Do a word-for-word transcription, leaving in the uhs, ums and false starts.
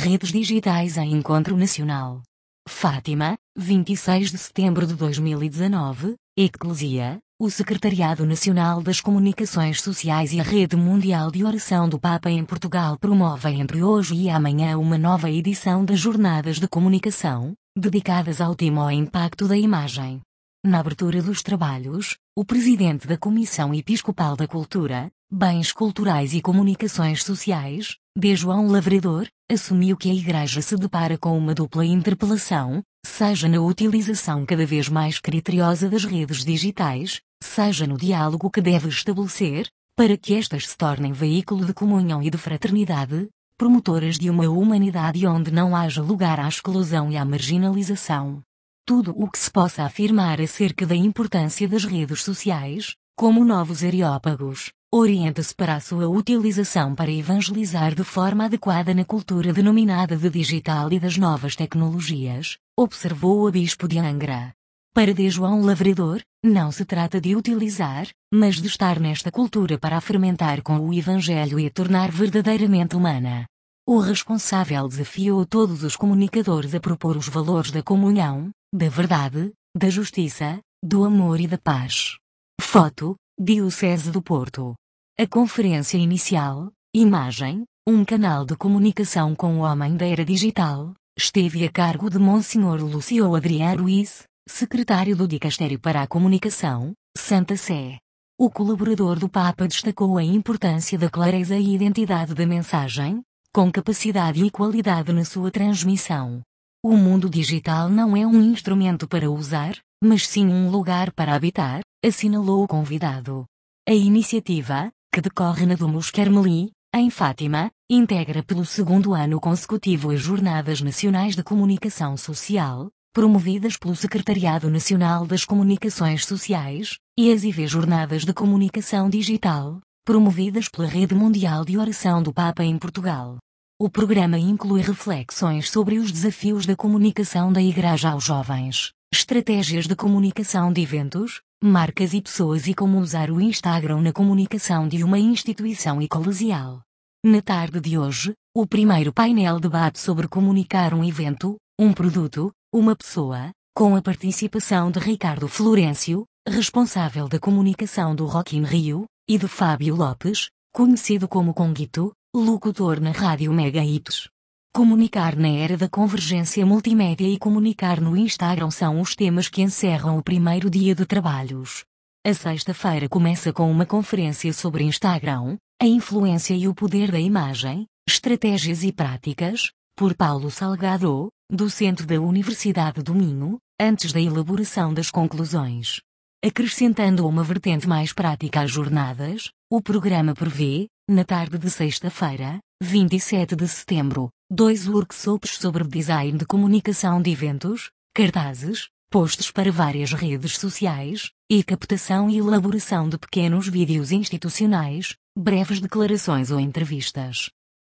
redes digitais em Encontro Nacional. Fátima, vinte e seis de setembro de dois mil e dezanove, Eclesia, o Secretariado Nacional das Comunicações Sociais e a Rede Mundial de Oração do Papa em Portugal promovem entre hoje e amanhã uma nova edição das Jornadas de Comunicação, dedicadas ao tema ao impacto da imagem. Na abertura dos trabalhos, o presidente da Comissão Episcopal da Cultura, Bens Culturais e Comunicações Sociais, D. João Lavrador, assumiu que a Igreja se depara com uma dupla interpelação, seja na utilização cada vez mais criteriosa das redes digitais, seja no diálogo que deve estabelecer, para que estas se tornem veículo de comunhão e de fraternidade, promotoras de uma humanidade onde não haja lugar à exclusão e à marginalização. Tudo o que se possa afirmar acerca da importância das redes sociais, como novos areópagos, orienta-se para a sua utilização para evangelizar de forma adequada na cultura denominada de digital e das novas tecnologias, observou o Bispo de Angra. Para D. João Lavrador, não se trata de utilizar, mas de estar nesta cultura para a fermentar com o Evangelho e a tornar verdadeiramente humana. O responsável desafiou todos os comunicadores a propor os valores da comunhão, da verdade, da justiça, do amor e da paz. Foto, Diocese do Porto. A conferência inicial, Imagem, um canal de comunicação com o homem da era digital, esteve a cargo de Monsenhor Lúcio Adrián Ruiz, secretário do Dicastério para a Comunicação, Santa Sé. O colaborador do Papa destacou a importância da clareza e identidade da mensagem, com capacidade e qualidade na sua transmissão. O mundo digital não é um instrumento para usar, mas sim um lugar para habitar, assinalou o convidado. A iniciativa, que decorre na Domus Carmeli, em Fátima, integra pelo segundo ano consecutivo as Jornadas Nacionais de Comunicação Social, promovidas pelo Secretariado Nacional das Comunicações Sociais, e as I V Jornadas de Comunicação Digital, promovidas pela Rede Mundial de Oração do Papa em Portugal. O programa inclui reflexões sobre os desafios da comunicação da Igreja aos jovens, estratégias de comunicação de eventos, marcas e pessoas e como usar o Instagram na comunicação de uma instituição eclesial. Na tarde de hoje, o primeiro painel debate sobre comunicar um evento, um produto, uma pessoa, com a participação de Ricardo Florencio, responsável da comunicação do Rock in Rio, e de Fábio Lopes, conhecido como Conguito, locutor na Rádio Mega Hits. Comunicar na era da convergência multimédia e comunicar no Instagram são os temas que encerram o primeiro dia de trabalhos. A sexta-feira começa com uma conferência sobre Instagram, a influência e o poder da imagem, estratégias e práticas, por Paulo Salgado, docente da Universidade do Minho, antes da elaboração das conclusões. Acrescentando uma vertente mais prática às jornadas, o programa prevê, na tarde de sexta-feira, vinte e sete de setembro, dois workshops sobre design de comunicação de eventos, cartazes, posts para várias redes sociais, e captação e elaboração de pequenos vídeos institucionais, breves declarações ou entrevistas.